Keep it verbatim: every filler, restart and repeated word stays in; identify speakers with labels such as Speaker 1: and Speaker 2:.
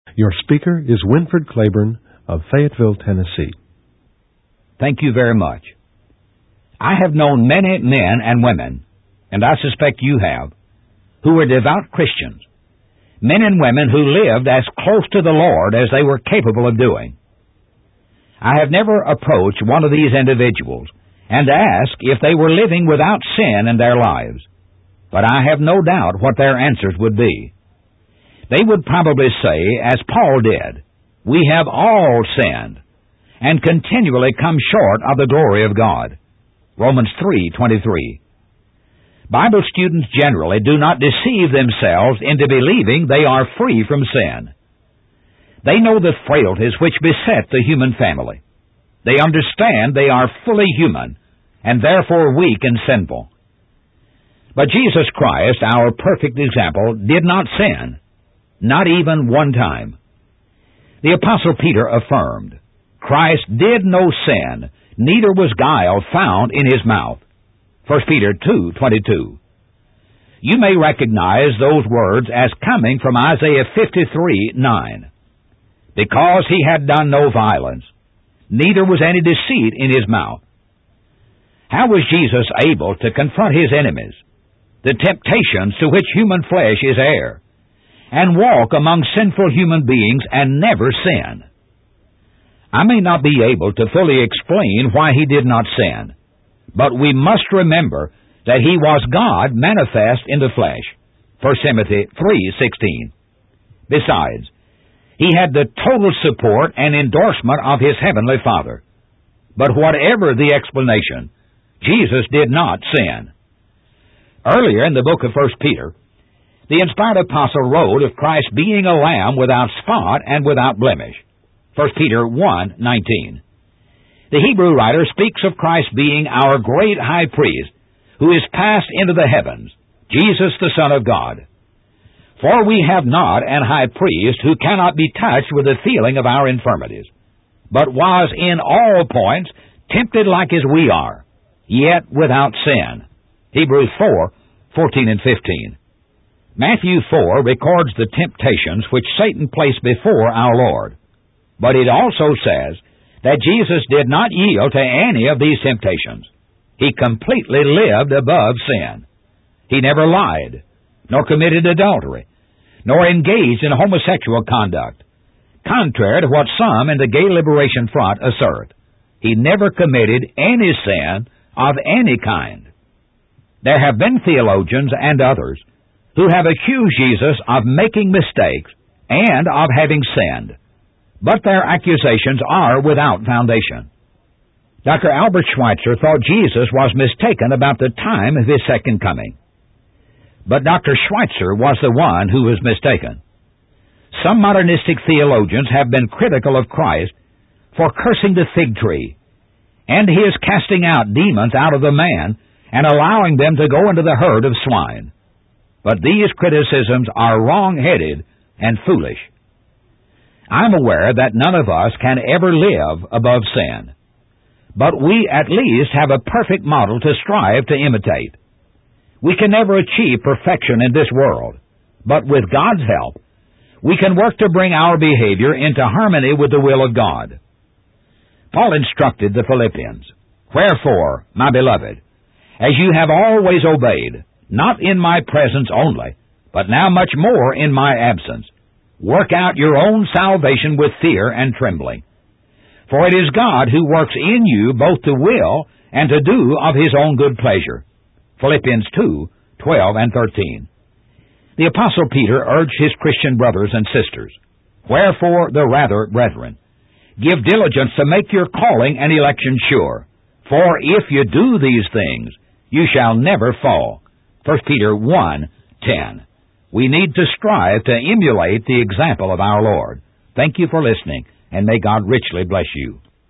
Speaker 1: Your speaker is Winfred Claiborne of Fayetteville, Tennessee.
Speaker 2: Thank you very much. I have known many men and women, and I suspect you have, who were devout Christians, men and women who lived as close to the Lord as they were capable of doing. I have never approached one of these individuals and asked if they were living without sin in their lives, but I have no doubt what their answers would be. They would probably say, as Paul did, "We have all sinned and continually come short of the glory of God." Romans three twenty-three. Bible students generally do not deceive themselves into believing they are free from sin. They know the frailties which beset the human family. They understand they are fully human and therefore weak and sinful. But Jesus Christ, our perfect example, did not sin, not even one time. The Apostle Peter affirmed, "Christ did no sin, neither was guile found in his mouth." First Peter two twenty-two. You may recognize those words as coming from Isaiah fifty-three nine. "Because he had done no violence, neither was any deceit in his mouth." How was Jesus able to confront his enemies, the temptations to which human flesh is heir, and walk among sinful human beings and never sin? I may not be able to fully explain why he did not sin, but we must remember that he was God manifest in the flesh. First Timothy three sixteen. Besides, he had the total support and endorsement of his heavenly Father. But whatever the explanation, Jesus did not sin. Earlier in the book of First Peter, the inspired apostle wrote of Christ being a lamb without spot and without blemish. First Peter one nineteen. The Hebrew writer speaks of Christ being our great high priest, who is passed into the heavens, Jesus the Son of God. For we have not an high priest who cannot be touched with the feeling of our infirmities, but was in all points tempted like as we are, yet without sin. Hebrews four fourteen and fifteen. Matthew four records the temptations which Satan placed before our Lord, but it also says that Jesus did not yield to any of these temptations. He completely lived above sin. He never lied, nor committed adultery, nor engaged in homosexual conduct, contrary to what some in the Gay Liberation Front assert. He never committed any sin of any kind. There have been theologians and others who have accused Jesus of making mistakes and of having sinned, but their accusations are without foundation. Doctor Albert Schweitzer thought Jesus was mistaken about the time of his second coming. But Doctor Schweitzer was the one who was mistaken. Some modernistic theologians have been critical of Christ for cursing the fig tree, and his casting out demons out of the man and allowing them to go into the herd of swine. But these criticisms are wrong-headed and foolish. I'm aware that none of us can ever live above sin, but we at least have a perfect model to strive to imitate. We can never achieve perfection in this world, but with God's help, we can work to bring our behavior into harmony with the will of God. Paul instructed the Philippians, "Wherefore, my beloved, as you have always obeyed, not in my presence only, but now much more in my absence, work out your own salvation with fear and trembling. For it is God who works in you both to will and to do of his own good pleasure." Philippians two twelve and thirteen. The Apostle Peter urged his Christian brothers and sisters, "Wherefore the rather, brethren, give diligence to make your calling and election sure. For if you do these things, you shall never fall." First Peter one ten. We need to strive to emulate the example of our Lord. Thank you for listening, and may God richly bless you.